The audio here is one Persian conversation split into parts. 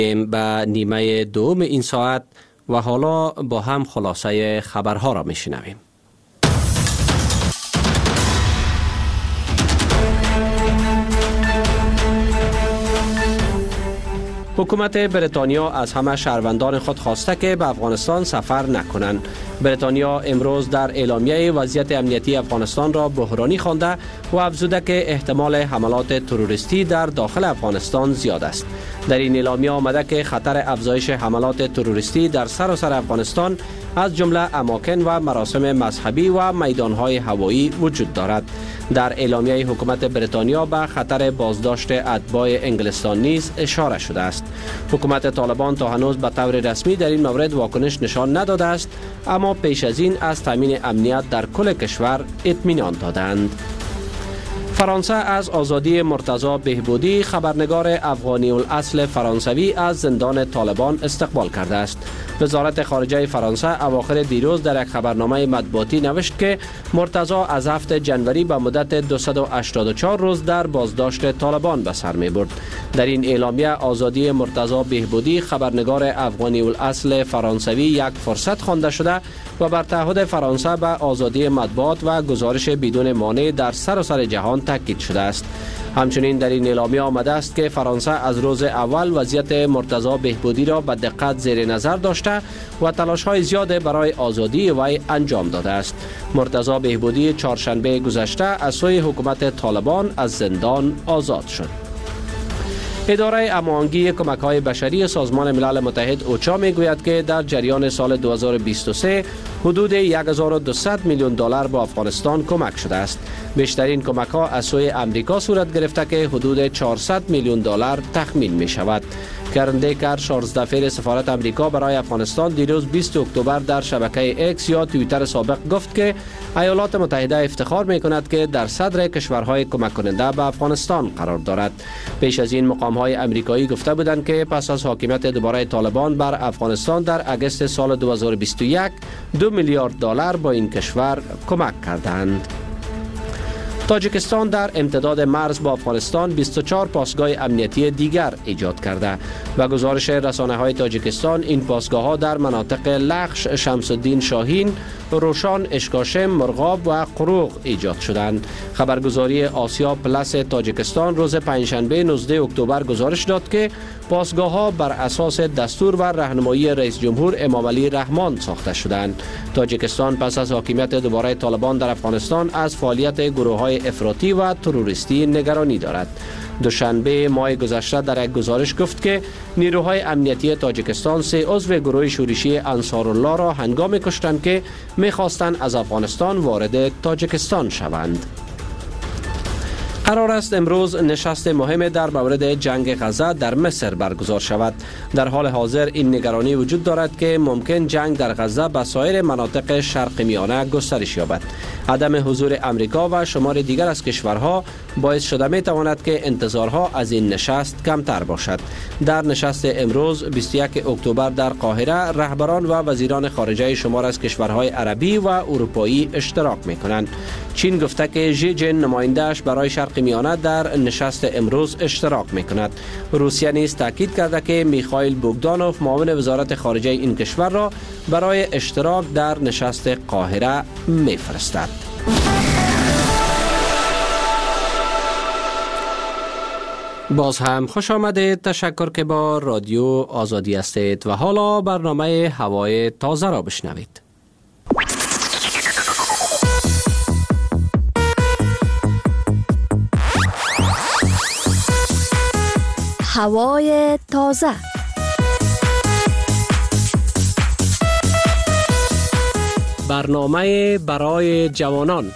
به نیمه دوم این ساعت و حالا با هم خلاصه خبرها را میشنویم. حکومت بریتانیا از همه شهروندان خود خواسته که به افغانستان سفر نکنند. بریتانیا امروز در اعلامیه وضعیت امنیتی افغانستان را بحرانی خوانده و افزوده که احتمال حملات تروریستی در داخل افغانستان زیاد است. در این اعلامیه آمده که خطر افزایش حملات تروریستی در سراسر افغانستان از جمله اماکن و مراسم مذهبی و میدانهای هوایی وجود دارد. در اعلامیه حکومت بریتانیا به خطر بازداشت اتباع انگلستان نیز اشاره شده است. حکومت طالبان تا هنوز به طور رسمی در این مورد واکنش نشان نداده است، اما پیش از این از تامین امنیت در کل کشور اطمینان دادند. فرانسه از آزادی مرتضی بهبودی، خبرنگار افغانی الاصل فرانسوی، از زندان طالبان استقبال کرده است. وزارت خارجه فرانسه اواخر دیروز در یک خبرنامه مطبوعاتی نوشت که مرتضی از 7 جنوری به مدت 284 روز در بازداشت طالبان به سر می برد. در این اعلامیه آزادی مرتضی بهبودی، خبرنگار افغانی الاصل فرانسوی، یک فرصت خوانده شده و بر تعهد فرانسه به آزادی مطبوعات و گزارش بدون مانع در سراسر جهان تاکید شده است. همچنین در این اعلامیه آمده است که فرانسه از روز اول وضعیت مرتضی بهبودی را به دقت زیر نظر داشته و تلاش‌های زیاد برای آزادی وی انجام داده است. مرتضی بهبودی چهارشنبه گذشته از سوی حکومت طالبان از زندان آزاد شد. اداره هماهنگی کمک‌های بشری سازمان ملل متحد اوچا میگوید که در جریان سال 2023 حدود 1200 میلیون دلار به افغانستان کمک شده است. بیشترین کمک‌ها از سوی امریکا صورت گرفته که حدود 400 میلیون دلار تخمین می شود. کرن دیکر، 14 دفعه سفارت امریکا برای افغانستان، دیروز 20 اکتبر در شبکه اکس یا توییتر سابق گفت که ایالات متحده افتخار می کند که در صدر کشورهای کمک کننده به افغانستان قرار دارد. پیش از این مقام‌های امریکایی گفته بودند که پس از حاکمیت دوباره طالبان بر افغانستان در اگست سال 2021 2 میلیارد دلار با این کشور کمک کردند. تاجیکستان در امتداد مرز با افغانستان 24 پاسگاه امنیتی دیگر ایجاد کرده و گزارش رسانه‌های تاجیکستان این پاسگاه‌ها در مناطق لخش، شمس الدین شاهین، روشان، اشکاشم، مرغاب و قروق ایجاد شدند. خبرگزاری آسیا پلاس تاجیکستان روز پنجشنبه 19 اکتبر گزارش داد که پاسگاه‌ها بر اساس دستور و راهنمایی رئیس جمهور امامعلی رحمان ساخته شدند. تاجیکستان پس از حاکمیت دوباره طالبان در افغانستان از فعالیت گروه‌های افراطی و تروریستی نگرانی دارد. دوشنبه ماه گذشته در یک گزارش گفت که نیروهای امنیتی تاجیکستان 3 عضو گروه شورشی انصارالله را هنگامی کشتند که می‌خواستند از افغانستان وارد تاجیکستان شوند. قرار است امروز نشست مهم در مورد جنگ غزه در مصر برگزار شود. در حال حاضر این نگرانی وجود دارد که ممکن جنگ در غزه به سایر مناطق شرق میانه گسترش یابد. عدم حضور امریکا و شمار دیگر از کشورها باعث شده می تواند که انتظارها از این نشست کمتر باشد. در نشست امروز 21 اکتبر در قاهره رهبران و وزیران خارجه شمار از کشورهای عربی و اروپایی اشتراک می کنند. چین گفته که ژی جین نماینده‌اش برای شرق میانه در نشست امروز اشتراک می کند. روسیه نیز تاکید کرده که میخائیل بوگدانوف، معاون وزارت خارجه این کشور را برای اشتراک در نشست قاهره میفرستد. باز هم خوش آمدید. تشکر که با رادیو آزادی هستید و حالا برنامه هوای تازه را بشنوید. هوای تازه. برنامه برای جوانان.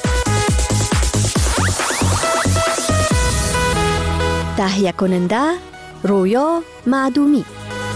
تهیه کننده رویا معدومی.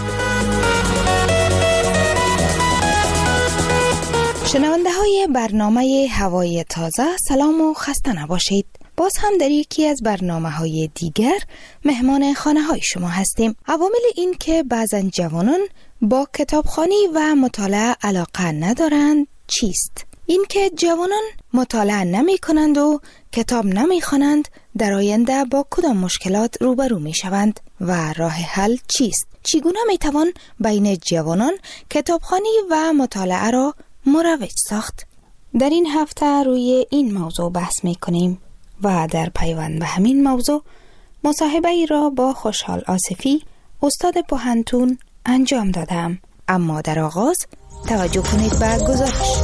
شنونده های برنامه هوای تازه، سلام و خسته نباشید. باز هم در یکی از برنامه‌های دیگر مهمان خانه‌های شما هستیم. عوامل این که بعضن جوانان با کتابخوانی و مطالعه علاقه ندارند چیست؟ این که جوانان مطالعه نمی کنند و کتاب نمی خوانند در آینده با کدام مشکلات روبرو می شوند و راه حل چیست؟ چگونه میتوان بین جوانان کتابخوانی و مطالعه را مروج ساخت؟ در این هفته روی این موضوع بحث میکنیم و در پیوند به همین موضوع مصاحبه ای را با خوشحال آصفی استاد پوهنتون انجام دادم. اما در آغاز توجه کنید به گزارش.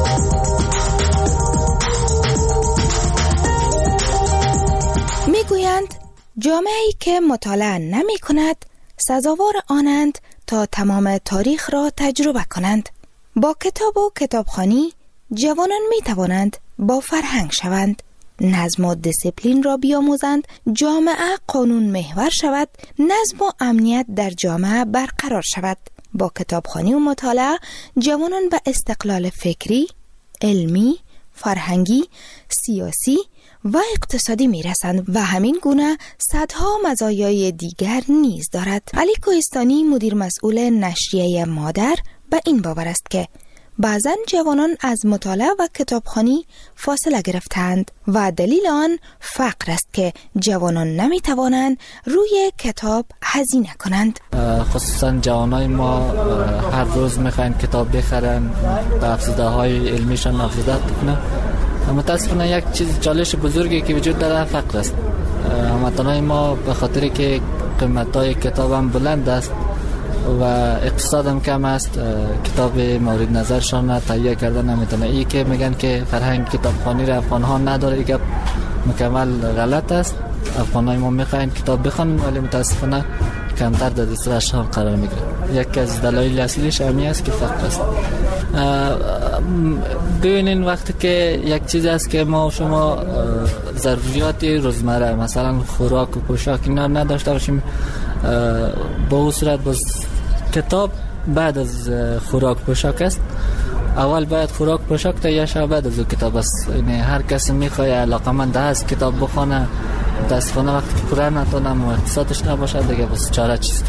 میگویند جامعه‌ای که مطالعه نمی کند سزاوار آنند تا تمام تاریخ را تجربه کنند. با کتاب و کتابخوانی جوانان می توانند با فرهنگ شوند، نظم و دیسیپلین را بیاموزند، جامعه قانون محور شود، نظم و امنیت در جامعه برقرار شود. با کتابخوانی و مطالعه جوانان به استقلال فکری، علمی، فرهنگی، سیاسی و اقتصادی می رسند و همین گونه صدها مزایای دیگر نیز دارد. علی کوهستانی مدیر مسئول نشریه مادر به این باور است که بعضن جوانان از مطالعه و کتابخوانی فاصله گرفتند و دلیل آن فقر است که جوانان نمی توانند روی کتاب هزینه کنند. خصوصا جوانای ما هر روز میخواین کتاب بخرن، به افزوده های علمیشان افزوده کنن. متاسفانه یک چیز چالش بزرگی که وجود داره فقر است. هموطنان ما به خاطر که قیمت‌های کتاب هم بلند است و اقتصاد هم کم است، کتاب مورد نظرشان تهیه کرده نمیتونه. این که میگن که فرهنگ کتابخوانی را افغان ها نداره، این مکمل غلط است. افغانای ما میخواین کتاب بخونن ولی متاسفانه کمتر در دسترس هم قرار میگیره. یکی از دلایل اصلیش همین است که فقر است. ببینین وقتی که یک چیز است که ما و شما ضروریات روزمره مثلا خوراک و پوشاک اینا نداشته باشیم، با اون صورت باز کتاب بعد از خوراک پوشاک است. اول باید خوراک پوشاک تا یا شب بعد از کتاب است. یعنی هر کسی میخواد علاقمند است کتاب بخونه، متاسفانه وقتی که پوره نتونم و اقتصادش نباشه دیگه بس چاره چیست.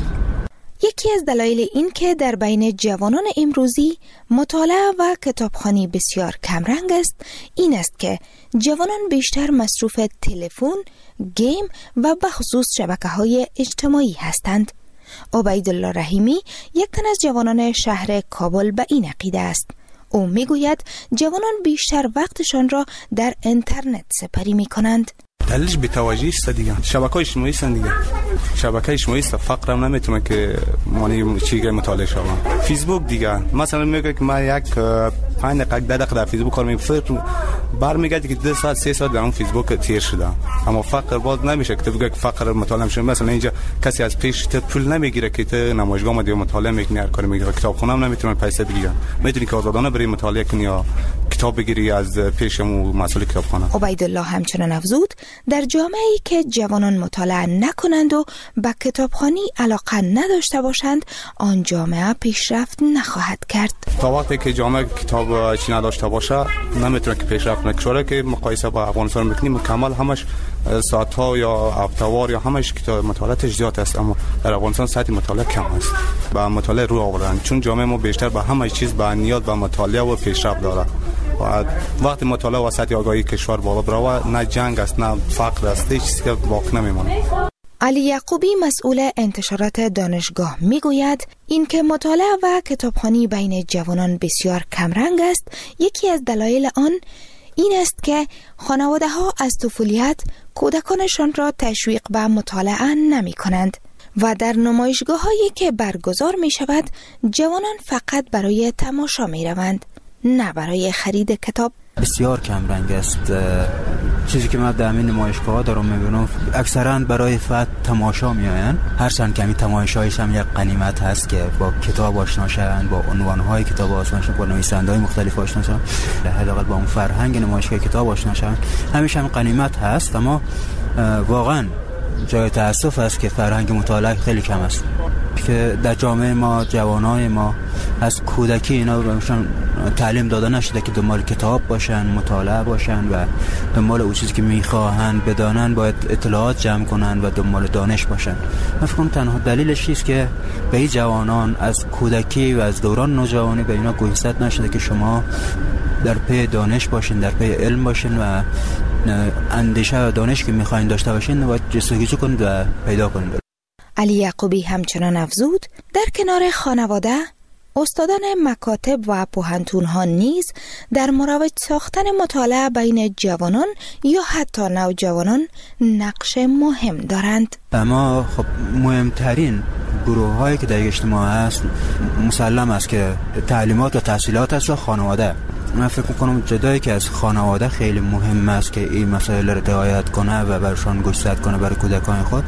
یکی از دلایل این که در بین جوانان امروزی مطالعه و کتابخوانی بسیار کمرنگ است این است که جوانان بیشتر مصروف تلفن، گیم و بخصوص شبکه‌های اجتماعی هستند. عبیدالله رحیمی یک تن از جوانان شهر کابل به این عقیده است. او میگوید جوانان بیشتر وقتشان را در اینترنت سپری می کنند. دلیلش بی‌توجهی است دیگه. شبکه‌های اجتماعی است دیگه. شبکه اجتماعی است، فقر هم نمیتونه که معنی چیزی مطالعه شوم. فیسبوک دیگه مثلا میگه که ما یک 5 دقیقه در فیسبوک کار میکنم، برمیگردی که 2 ساعت 3 ساعت در اون فیسبوک تیر شده. اما فقر باز نمیشه که تو بگی که فقر مطالعه میشه. مثلا اینجا کسی از پیش پول نمیگیره که تو نمایشگاه اومدی مطالعه میکنی، هر کاری میگیره. کتابخونه هم نمیتونه پیسه بگیره. میتونی که آزادانه بری مطالعه کنی یا کتاب بگیری از پیشمو مسئول کتابخانه. عبیدالله همچنان افزود در جامعه‌ای که جوانان مطالعه نکنند و به کتابخوانی علاقه نداشته باشند آن جامعه پیشرفت نخواهد کرد. تا وقتی که جامعه کتاب چی نداشته باشه نمیتونه که پیشرفت نکنه. که مقایسه با افغانستان میکنیم کامل همش ساعت‌ها یا هفته‌وار یا همش کتاب مطالعاتش زیاد است، اما در افغانستان ساعت مطالعه کم است. با مطالعه رو آوردن چون جامعه ما بیشتر به همه چیز به نیاز به مطالعه و پیشرفت داره. و وقتی مطالعه و سطح آگاهی کشور بالا بره نه جنگ است نه فقر است، هیچ چیزی که باقی نمیمونه. علی یعقوبی مسئول انتشارات دانشگاه میگوید اینکه مطالعه و کتابخوانی بین جوانان بسیار کمرنگ است. یکی از دلایل آن این است که خانواده ها از طفولیت کودکانشان را تشویق به مطالعه نمی کنند و در نمایشگاه هایی که برگزار می شود جوانان فقط برای تماشا می روند نه برای خرید کتاب. بسیار کم رنگ است. چیزی که من در همین نمایشگاه دارم میبینم اکثرا برای فقط تماشا میآیند. هرچند کمی تماشایش هم یک غنیمت هست که با کتاب آشنا شوند، با عنوان‌های کتاب آشنا شوند، با نویسنده‌های مختلف آشنا شوند، حداقل با اون فرهنگ نمایشگاه کتاب آشنا شوند. همیشه هم غنیمت هست، اما واقعا جای تأسف است که فرهنگ مطالعه خیلی کم است. که در جامعه ما جوانای ما از کودکی اینا بهشون تعلیم داده نشده که دنبال کتاب باشن، مطالعه باشن و دنبال اون چیزی که میخواهند بدانن باید اطلاعات جمع کنن و دنبال دانش باشن. من فکر کنم تنها دلیلش است که به این جوانان از کودکی و از دوران نوجوانی به اینا گوشزد نشده که شما در پی دانش باشین، در پی علم باشین و اندیشه و دانش که میخواین داشته باشین باید جستجو کنید و پیدا کنید. علی یعقوبی همچنان افزود در کنار خانواده، استادان مکاتب و پوهنتون‌ها نیز در مروج ساختن مطالعه بین جوانان یا حتی نوجوانان نقش مهم دارند. اما خب مهمترین گروه هایی که در اجتماع هست مسلم است که تعلیمات و تحصیلات است و خانواده. من فکر میکنم جدایی که از خانواده خیلی مهم است که این مسائل را رعایت کنه و برشان گوشزد کنه برای کودکان خود.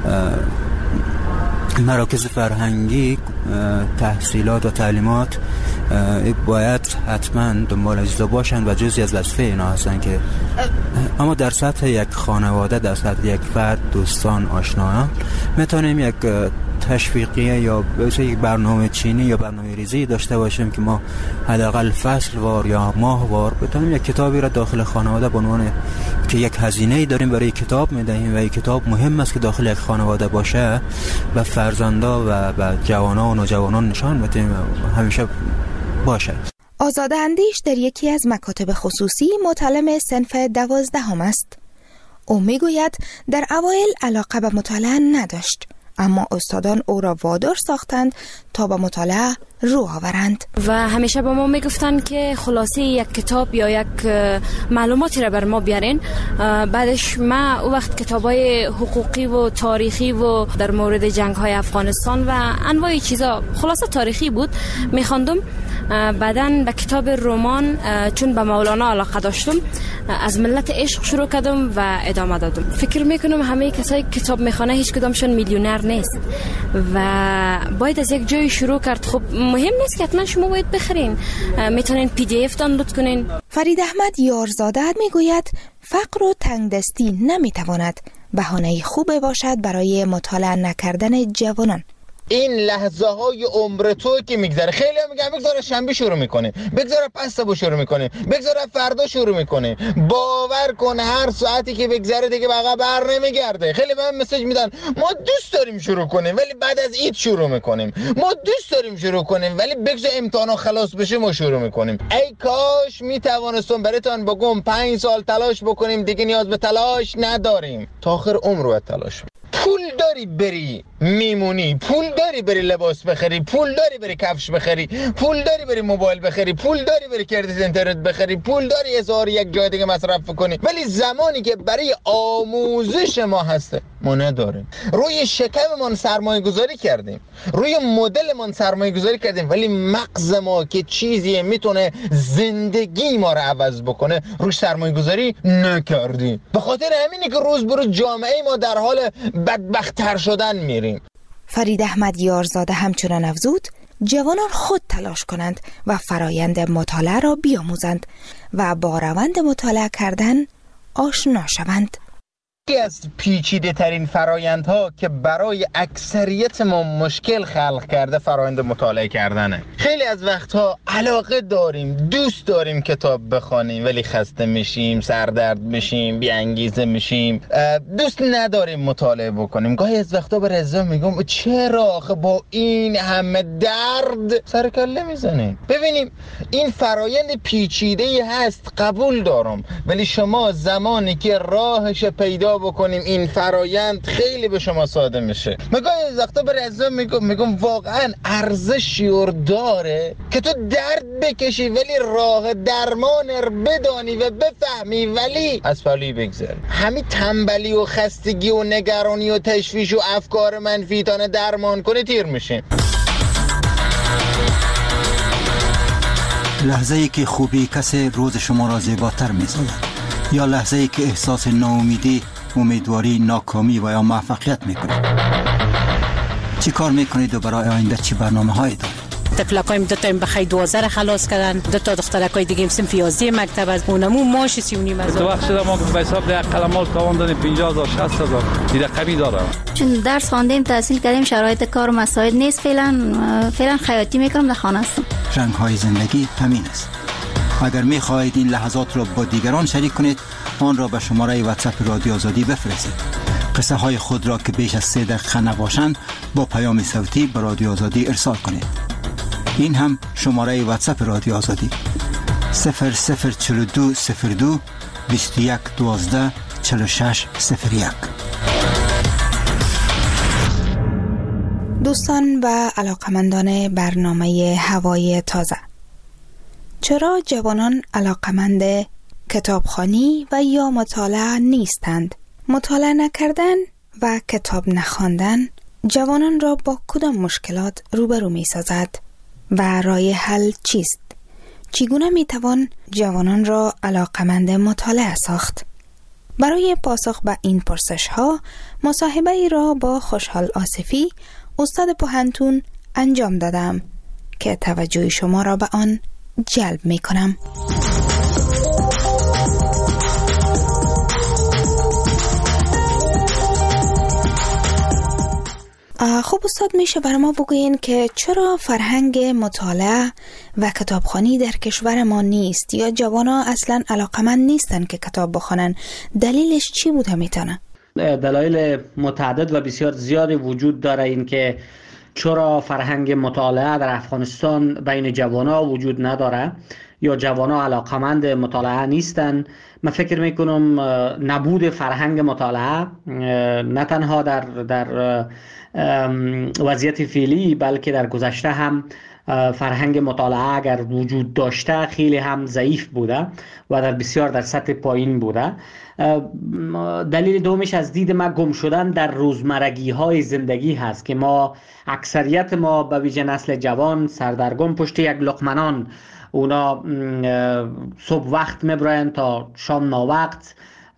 مراکز فرهنگی، تحصیلات و تعلیمات باید حتما دنبال اجزا باشند و جزئی از وظیفه اینا هستند که اما در سطح یک خانواده، در سطح یک فرد، دوستان، آشنایان میتونیم یک تشویقیه یا یک برنامه چینی یا برنامه ریزی داشته باشیم که ما حداقل فصل وار یا ماه وار بتونیم یک کتابی را داخل خانواده به عنوان که یک هزینه‌ای داریم برای کتاب میدهیم و این کتاب مهم است که داخل یک خانواده باشه و فرزندا و جوانان و نوجوانان نشان بدیم همیشه باشه. آزاده اندیش در یکی از مکاتب خصوصی متعلم صنف 12 است. او میگوید در اوایل علاقه به مطالعه نداشت، اما استادان او را وادار ساختند تا به مطالعه رو آورند و همیشه به ما میگفتن که خلاصه یک کتاب یا یک معلوماتی را بر ما بیارین. بعدش ما او وقت کتابای حقوقی و تاریخی و در مورد جنگ‌های افغانستان و انواع چیزا خلاصه تاریخی بود میخواندم. بعدن به کتاب رمان چون به مولانا علاقه داشتم از ملت عشق شروع کردم و ادامه دادم. فکر میکنم همه کسایی کتاب میخونه هیچ کدامشون میلیونر نیست و باید از یک جای شروع کرد. خب مهم نیست که حتما شما باید بخرین، میتونین PDF دانلود کنین. فرید احمد یارزاده میگوید فقر و تنگدستی نمیتواند بهانه خوبی باشد برای مطالعه نکردن جوانان. این لحظه های عمر تو که میگذره، خیلی هم میگن بگذاره شنبه شروع میکنه، بگذاره پس صبح شروع میکنه، بگذاره فردا شروع میکنه. باور کن هر ساعتی که بگذره دیگه بقیه بر نمیگرده. خیلی به من مسیج میدن ما دوست داریم شروع کنیم ولی بعد از عید شروع میکنیم، ما دوست داریم شروع کنیم ولی بگذاره امتحانا خلاص بشه ما شروع میکنیم. ای کاش میتوانستم براتون بگم 5 سال تلاش بکنیم، دیگه نیاز به تلاش نداریم، تا آخر عمر باید تلاش. پول داری بری میمونی، پول داری بری لباس بخری، پول داری بری کفش بخری، پول داری بری موبایل بخری، پول داری بری کردیت اینترنت بخری، پول داری 1000 یک جای دیگه مصرف کنی، ولی زمانی که برای آموزش ما هسته ما نداریم. روی شکممون سرمایه گذاری کردیم، روی مدلمون سرمایه گذاری کردیم، ولی مغز ما که چیزی میتونه زندگی ما رو عوض بکنه روش سرمایه گذاری نکردیم. به خاطر همینه که روز به روز جامعه ما در حال بدبخت‌تر شدن میریم. فرید احمد یارزاده همچنان افزود جوانان خود تلاش کنند و فرایند مطالعه را بیاموزند و با روند مطالعه کردن آشنا شوند. یکی از پیچیده ترین فرایندها که برای اکثریت ما مشکل خلق کرده فرایند مطالعه کردنه. خیلی از وقتها علاقه داریم، دوست داریم کتاب بخونیم ولی خسته میشیم، سردرد میشیم، بی انگیزه میشیم، دوست نداریم مطالعه بکنیم. گاهی از وقتا به رضا میگم چرا آخه با این همه درد سر کله میزنیم. ببینیم این فرایند پیچیده هست، قبول دارم، ولی شما زمانی که راهش پیدا بکنیم این فرایند خیلی به شما ساده میشه. مگه از وقتا به رضا میگم واقعا ارزشی داره که تو درد بکشی ولی راه درمان بدانی و بفهمی ولی از پلوی بگذاری. همین تنبلی و خستگی و نگرانی و تشویش و افکار منفی تانه درمان کنه تیر میشه. لحظه ای که خوبی کسی روز شما را زیباتر می‌سازد یا لحظه ای که احساس ناامیدی، امیدواری، ناکامی و یا موفقیت میکنید. چی کار میکنید و برای آینده چی برنامه هایی دارید؟ تفلکایم 2 تا بخیر 12 خلاص کردن، 2 تا دخترکای دیگه صنف 11 مکتب از اونمو ماش 39,000. تو وقت شده ما به حساب ده قلمال تاوان دادیم 50,000 60,000 دیگه رقمی داره. چون درس خواندیم، تحصیل کردیم، شرایط کار و مساعد نیست. فعلا خیاطی میکنم، در خانه هستم. رنگ های زندگی همین است. اگر میخواهید این لحظات را با دیگران شریک کنید، آن را به شماره واتساپ رادیو آزادی بفرستید. قصه های خود را که بیش از 3 دقیقه نباشند با پیام صوتی به رادیو آزادی ارسال کنید. این هم شماره واتساپ رادیو آزادی 0042 02 21 12 46 01. دوستان و علاقمندان برنامه هوای تازه، چرا جوانان علاقمند کتابخوانی و یا مطالعه نیستند؟ مطالعه نکردن و کتاب نخواندن جوانان را با کدام مشکلات روبرو می سازد و راه حل چیست؟ چگونه می توان جوانان را علاقمند مطالعه ساخت؟ برای پاسخ به این پرسش ها مصاحبه ای را با خوشحال آصفی استاد پوهنتون انجام دادم که توجه شما را به آن جلب می کنم. خب استاد، میشه برای ما بگوین که چرا فرهنگ مطالعه و کتابخوانی در کشور ما نیست یا جوانا اصلا علاقمند نیستن که کتاب بخونن؟ دلیلش چی بوده میتونه؟ دلایل متعدد و بسیار زیادی وجود داره این که چرا فرهنگ مطالعه در افغانستان بین جوانا وجود نداره یا جوانا علاقمند مطالعه نیستن. من فکر میکنم نبود فرهنگ مطالعه نه تنها در وضعیت فعلی بلکه در گذشته هم فرهنگ مطالعه اگر وجود داشته خیلی هم ضعیف بوده و بسیار در سطح پایین بوده. دلیل دومش از دید ما گم شدن در روزمرگی های زندگی هست که ما اکثریت ما به ویژه نسل جوان سردرگم پشت یک لقمه، اونا صبح وقت میبرن تا شام ناوقت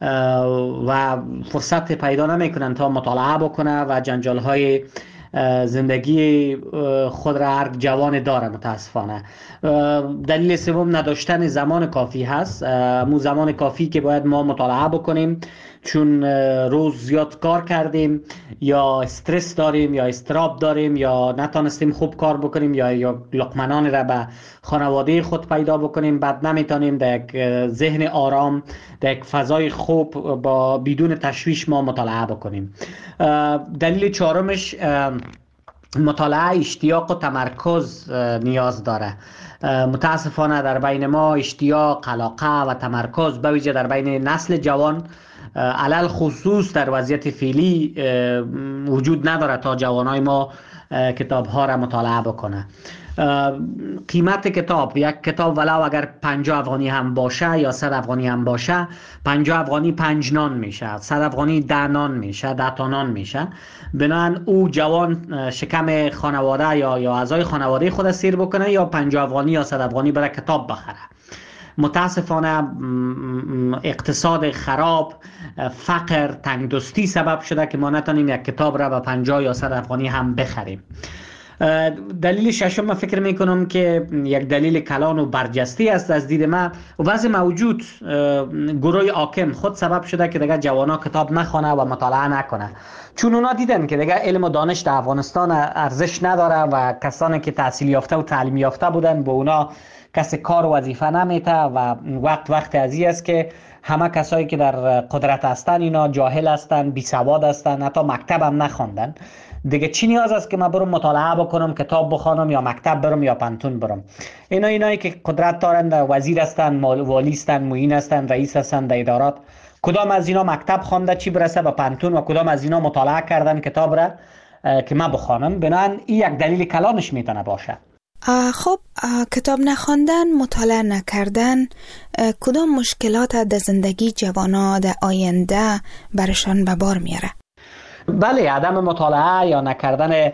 و فرصت پیدا نمیکنن تا مطالعه بکنه و جنجال های زندگی خود را هر جوان داره متاسفانه. دلیل سوم نداشتن زمان کافی هست، مو زمان کافی که باید ما مطالعه بکنیم، چون روز زیاد کار کردیم یا استرس داریم یا استراب داریم یا نتونستیم خوب کار بکنیم یا لقمنان را به خانواده خود پیدا بکنیم، بعد نمیتونیم در یک ذهن آرام در یک فضای خوب با بدون تشویش ما مطالعه بکنیم. دلیل چهارمش مطالعه اشتیاق و تمرکز نیاز داره. متاسفانه در بین ما اشتیاق، علاقه و تمرکز به ویژه در بین نسل جوان علل خصوص در وضعیت فعلی وجود نداره تا جوانای ما کتاب ها را مطالعه بکنه. قیمت کتاب، یک کتاب ولو اگر 50 افغانی هم باشه یا 100 افغانی هم باشه، 50 افغانی 5 نان میشه، 100 افغانی 10 نان میشه، 10 تا نان میشه. بنابراین او جوان شکم خانواده یا اعضای خانواده خود سیر بکنه یا 50 افغانی یا 100 افغانی برای کتاب بخره. متاسفانه اقتصاد خراب، فقر، تنگدستی سبب شده که ما نتونیم یک کتاب را به 50 یا 100 افغانی هم بخریم. دلیل ششم من فکر میکنم که یک دلیل کلان و برجسته است از دید من وضع موجود گروه حاکم خود سبب شده که دیگه جوانا کتاب نخونه و مطالعه نکنه، چون اونا دیدن که دیگه علم و دانش در افغانستان ارزش نداره و کسانی که تحصیل یافته و تعلیم یافته بودن با اونا کسی کار و وظیفه نمیته و وقت ازی است که همه کسایی که در قدرت هستن اینا جاهل هستن، بی سواد هستن، حتی مکتب هم نخوندن. دیگه چی نیاز است که من برم مطالعه بکنم، کتاب بخونم یا مکتب برم یا پانتون برم؟ اینایی که قدرت دارن، وزیر هستن، والی هستن، معین هستن، رئیس هستن در ادارات، کدام از اینا مکتب خوانده چی برسه به پانتون و کدام از اینا مطالعه کردن کتاب را که من بخوانم؟ بنابراین این یک دلیل کلانش میتونه باشه. خب کتاب نخواندن، مطالعه نکردن کدام مشکلات در زندگی جوانا در آینده برشان به بار میاره؟ بله، عدم مطالعه یا نکردن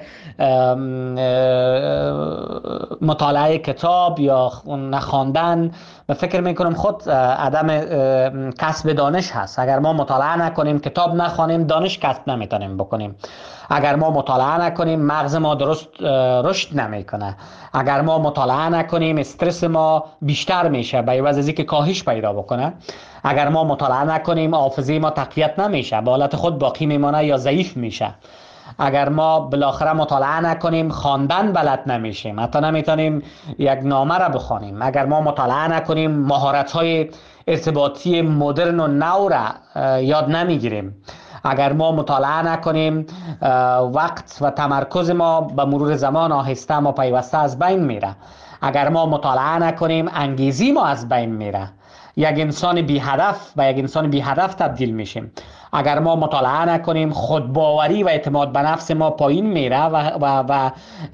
مطالعه کتاب یا نخواندن به فکر میکنم خود عدم کسب دانش هست. اگر ما مطالعه نکنیم، کتاب نخوانیم، دانش کسب نمیتونیم بکنیم. اگر ما مطالعه نکنیم، مغز ما درست رشد نمیکنه. اگر ما مطالعه نکنیم، استرس ما بیشتر میشه به عوض از اینکه کاهش پیدا بکنه. اگر ما مطالعه نکنیم، حافظه ما تقویت نمیشه، به حالت خود باقی میمانه یا ضعیف میشه. اگر ما بالاخره مطالعه نکنیم، خواندن بلد نمیشیم، حتی نمیتونیم یک نامه را بخوانیم. اگر ما مطالعه نکنیم، مهارت‌های ارتباطی مدرن و نو را یاد نمیگیریم. اگر ما مطالعه نکنیم، وقت و تمرکز ما به مرور زمان آهسته و پیوسته از بین میره. اگر ما مطالعه نکنیم، انگیزی ما از بین میره. یک انسان بی هدف و یک انسان بی هدف تبدیل میشیم. اگر ما مطالعه نکنیم خودباوری و اعتماد به نفس ما پایین میره و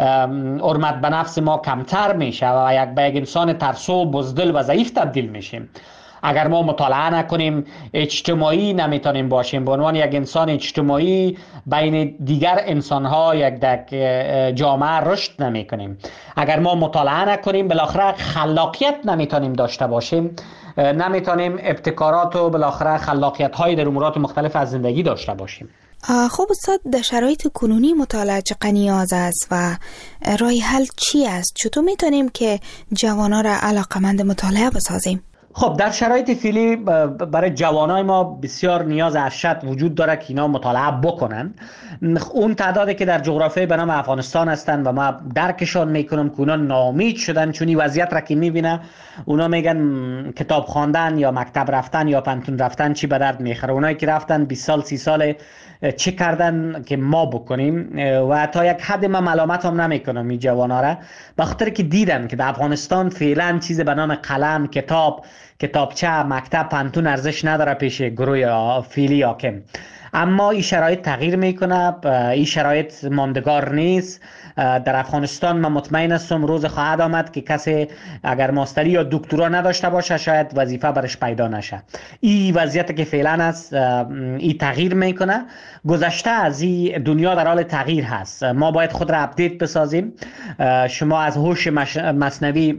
حرمت به نفس ما کمتر میشه و به یک انسان ترسو، بزدل و ضعیف تبدیل میشیم. اگر ما مطالعه نکنیم اجتماعی نمیتونیم باشیم، به عنوان یک انسان اجتماعی بین دیگر انسانها یک جامعه رشد نمیکنیم. اگر ما مطالعه نکنیم بالاخره خلاقیت نمیتونیم داشته باشیم، نمیتونیم ابتکارات و بالاخره خلاقیت های در امورات مختلف از زندگی داشته باشیم. خب استاد، در شرایط کنونی مطالعه چقدر نیاز است و راه حل چی است؟ چطور میتونیم که جوانان را علاقمند مطالعه بسازیم؟ خب در شرایط فعلی برای جوانای ما بسیار نیاز ارشد وجود داره که اینا مطالعه بکنن. اون تعدادی که در جغرافیای به نام افغانستان هستن و ما درکشان میکنم که اونا ناامید شدن چون این وضعیت را که میبینه، اونا میگن کتاب خواندن یا مکتب رفتن یا پانتون رفتن چی به درد میخوره. اونایی که رفتن 20 سال 30 سال چه کردن که ما بکنیم؟ و تا یک حد من ملامت هم نمیکنم این جوانا را، به خاطر که دیدن که در افغانستان فعلا چیز به نام قلم، کتابچه، مکتب، پانتون ارزش نداره پیش گروه فعلی حاکم. اما این شرایط تغییر میکنه، این شرایط ماندگار نیست. در افغانستان من مطمئن هستم روز خواهد آمد که کسی اگر ماستری یا دکترا نداشته باشه شاید وظیفه برش پیدا نشه. این وضعیت که فعلا است این تغییر میکنه. گذشته از این دنیا در حال تغییر هست. ما باید خود را اپدیت بسازیم. شما از هوش مصنوعی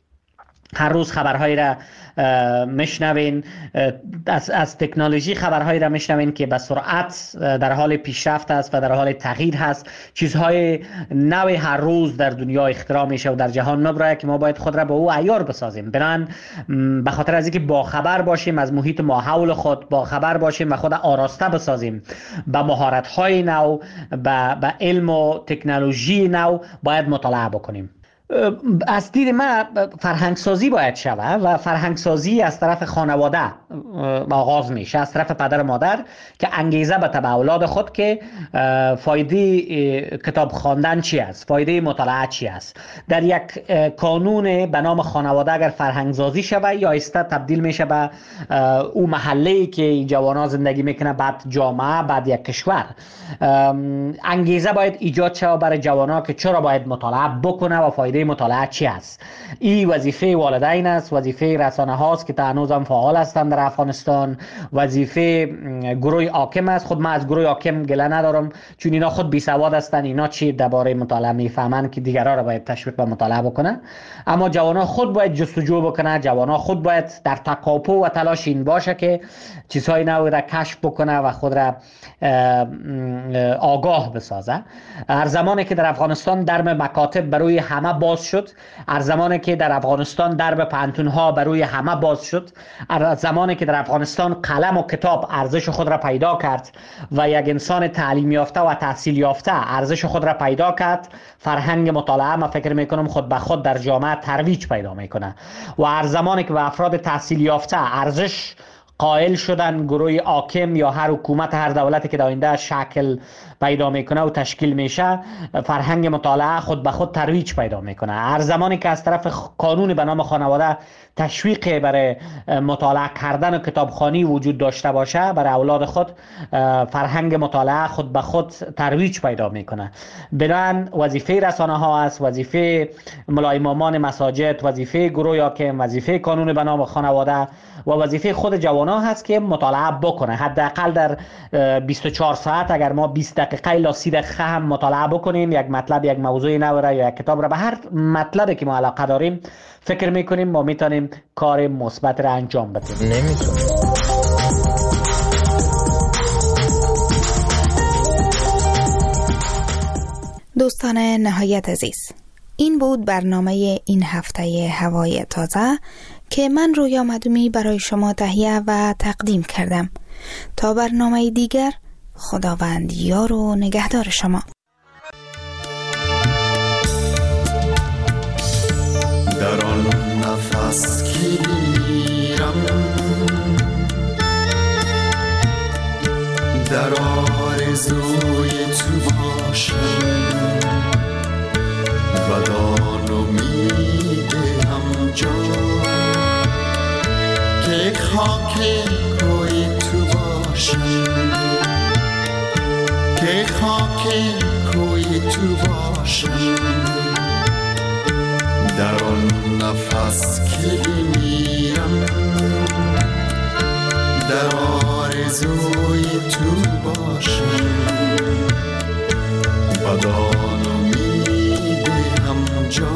هر روز خبرهایی را میشنوین، از تکنولوژی خبرهایی را میشنوین که به سرعت در حال پیشرفت است و در حال تغییر هست. چیزهای نوی هر روز در دنیا اختراع میشه و در جهان میبره که ما باید خود را به او عیار بسازیم. بنابراین به خاطر از اینکه با خبر باشیم از محیط ما حول خود، با خبر باشیم و خود آراسته بسازیم به مهارت‌های نو، به علم و تکنولوژی نو، باید مطالعه بکنیم. از دید من فرهنگسازی باید شود و فرهنگسازی از طرف خانواده آغاز میشه، از طرف پدر و مادر که انگیزه به تبع اولاد خود که فایده کتاب خواندن چی است، فایده مطالعه چی است. در یک کانون به نام خانواده اگر فرهنگسازی شود یا آهسته تبدیل میشه به او محله‌ای که جوانان زندگی میکنه، بعد جامعه، بعد یک کشور. انگیزه باید ایجاد شود برای جوانان که چرا باید مطالعه بکنه و فایده مطالعه چی است. این وظیفه والدین است، وظیفه رسانه هاست که تا هنوز هم فعال هستند در افغانستان، وظیفه گروه حاکم است. خود من از گروه حاکم گله ندارم چون اینا خود بی سواد هستند، اینا چی درباره مطالعه میفهمن که دیگران را باید تشویق به مطالعه بکنه. اما جوانان خود باید جستجو بکنه، جوانان خود باید در تکاپو و تلاش این باشه که چیزهای نو را کشف بکنه و خود را آگاه بسازه. هر زمانی که در افغانستان درب مکاتب بروی همه باز شد، هر زمانی که در افغانستان درب پانتون ها بروی همه باز شد، هر زمانی که در افغانستان قلم و کتاب ارزش خود را پیدا کرد و یک انسان تعلیم یافته و تحصیل یافته ارزش خود را پیدا کرد، فرهنگ مطالعه من فکر میکنم خود به خود در جامعه ترویج پیدا میکنه. و هر زمانی که به افراد تحصیل یافته ارزش قائل شدن، گروه حاکم یا هر حکومت، هر دولتی که در آینده شکل پیدا میکنه و تشکیل میشه، فرهنگ مطالعه خود به خود ترویج پیدا میکنه. هر زمانی که از طرف قانون به نام خانواده تشویق برای مطالعه کردن و کتابخوانی وجود داشته باشه برای اولاد خود، فرهنگ مطالعه خود به خود ترویج پیدا میکنه. بنابراین وظیفه رسانه ها است، وظیفه ملای امامان مساجد، وظیفه گروه حاکم، وظیفه قانون به نام خانواده و وظیفه خود جوانان هست که مطالعه بکنه. حداقل در 24 ساعت اگر ما 20 دقیقه الی 30 دقیقه هم مطالعه بکنیم، یک مطلب، یک موضوع نو را یا یک کتاب را، به هر مطلبی که ما علاقه داریم فکر میکنیم ما میتونیم کار مثبت را انجام بدیم. نمیتونیم. دوستان نهایت عزیز، این بود برنامه این هفته هوای تازه که من رویا مدومی برای شما تهیه و تقدیم کردم. تا برنامه دیگر، خداوند یار و نگهدار شما. در آن نفس که میرم، در آرزوی تو باشم، بدان امید هم جا که کوی تو باشم، که خاک کوی تو باشم، در آن نفس که بمیرم در آرزوی تو باشم، بدان امید همجا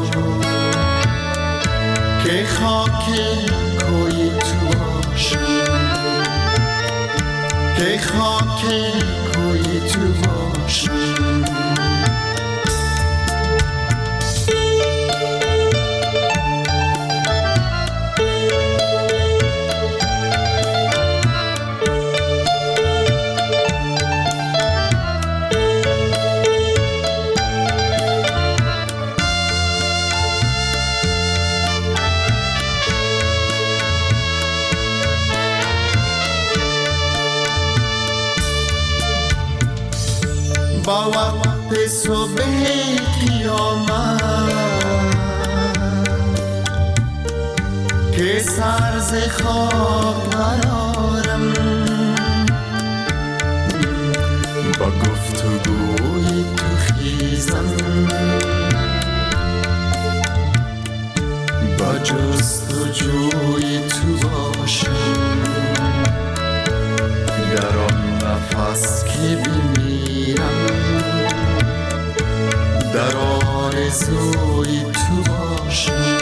که خاک کوی تو باشم، که خاک کوی تو باشم. با وقت صبح قیامت که سر ز خواب برارم، با گفتگوی تو خیزم، با جستجوی تو باشم، در آن نفس که بمیرم در آرزوی تو باشم.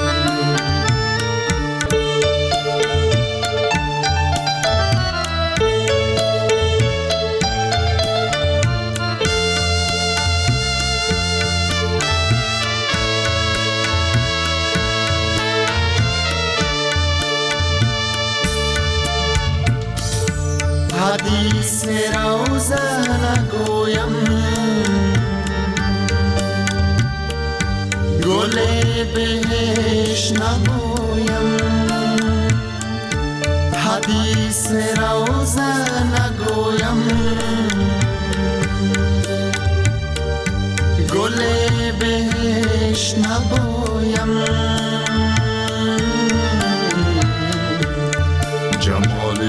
حدیث روزه نگویم، گل بهش نبویم، حدیث روزه نگویم، گل بهش نبویم، جمال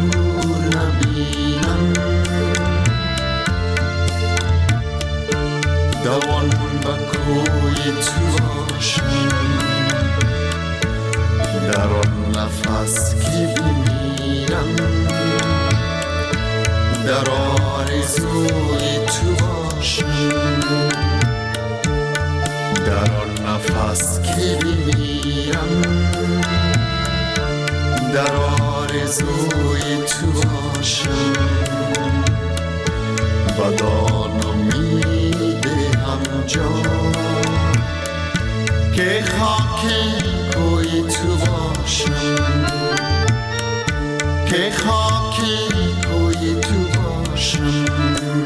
دوان با کوی تو باشم، در آن نفس که بمیرم در آرزوی تو باشم، در آن نفس که بمیرم در آرزوی تو باشم، بدان امید همجا که خاک کوی تو باشم، که خاک کوی تو باشم.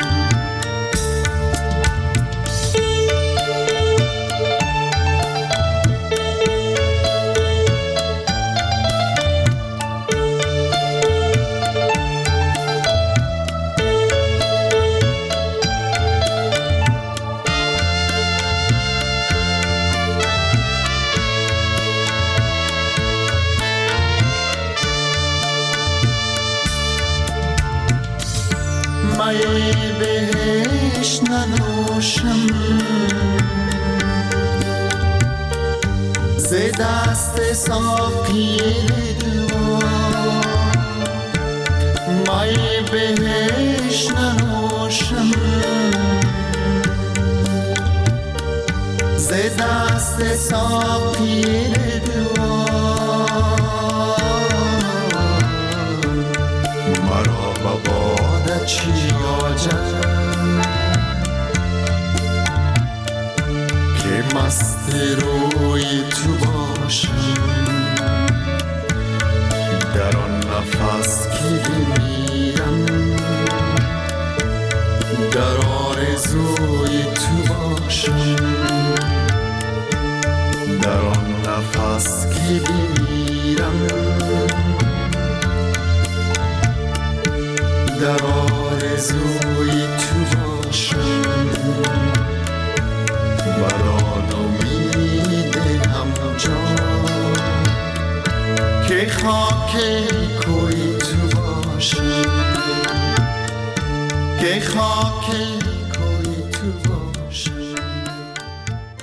مای بهش ننوشم ز دست ساقی دلوار، مای بهش ننوشم ز دست ساقی دلوار، مرا بباد چی آجد که مست روی تو باشم، در آن نفس که بمیرم در آرزوی تو باشم، در آن نفس که بمیرم در آرزوی تو باشم، بدان امید همجا که خاک کوی تو که خاک